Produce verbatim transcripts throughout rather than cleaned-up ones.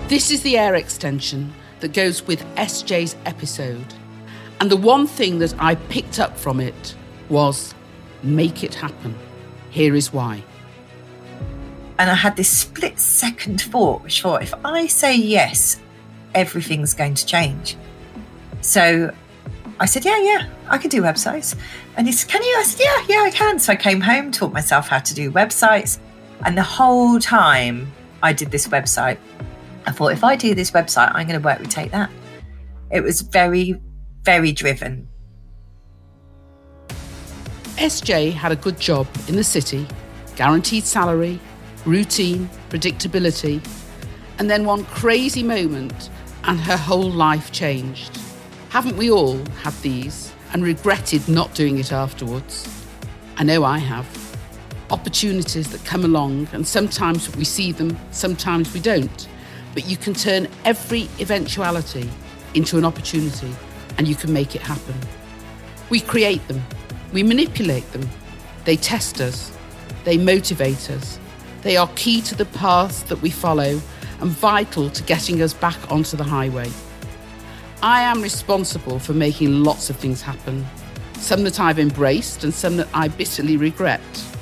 This is the air extension that goes with S J's episode. And the one thing that I picked up from it was, make it happen. Here is why. And I had this split second thought, which thought, if I say yes, everything's going to change. So I said, yeah, yeah, I can do websites. And he said, can you? I said, yeah, yeah, I can. So I came home, taught myself how to do websites. And the whole time I did this website, I thought, if I do this website, I'm going to work with Take That. It was very, very driven. S J had a good job in the city, guaranteed salary, routine, predictability, and then one crazy moment and her whole life changed. Haven't we all had these and regretted not doing it afterwards? I know I have. Opportunities that come along, and sometimes we see them, sometimes we don't. But you can turn every eventuality into an opportunity, and you can make it happen. We create them. We manipulate them. They test us. They motivate us. They are key to the path that we follow and vital to getting us back onto the highway. I am responsible for making lots of things happen, some that I've embraced and some that I bitterly regret.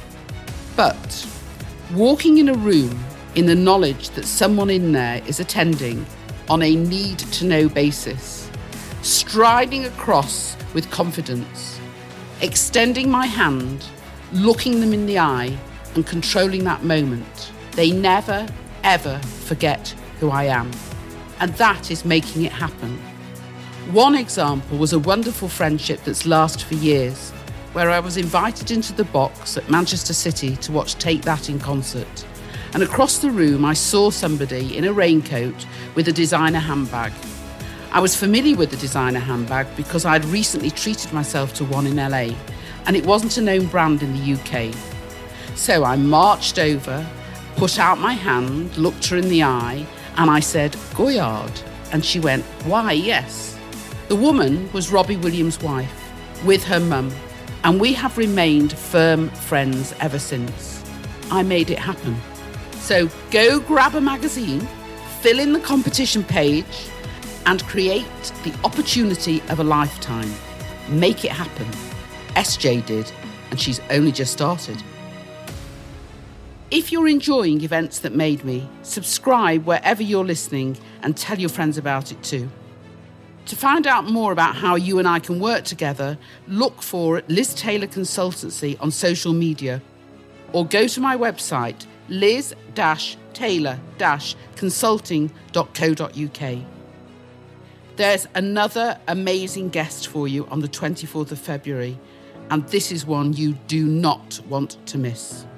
But walking in a room in the knowledge that someone in there is attending on a need-to-know basis, striding across with confidence, extending my hand, looking them in the eye and controlling that moment, they never, ever forget who I am. And that is making it happen. One example was a wonderful friendship that's lasted for years, where I was invited into the box at Manchester City to watch Take That in concert. And across the room, I saw somebody in a raincoat with a designer handbag. I was familiar with the designer handbag because I'd recently treated myself to one in L A, and it wasn't a known brand in the U K. So I marched over, put out my hand, looked her in the eye, and I said, Goyard. And she went, why, yes. The woman was Robbie Williams' wife, with her mum, and we have remained firm friends ever since. I made it happen. So go grab a magazine, fill in the competition page, and create the opportunity of a lifetime. Make it happen. S J did, and she's only just started. If you're enjoying Events That Made Me, subscribe wherever you're listening and tell your friends about it too. To find out more about how you and I can work together, look for Liz Taylor Consultancy on social media, or go to my website, liz taylor consulting dot co dot uk. There's another amazing guest for you on the twenty-fourth of February, and this is one you do not want to miss.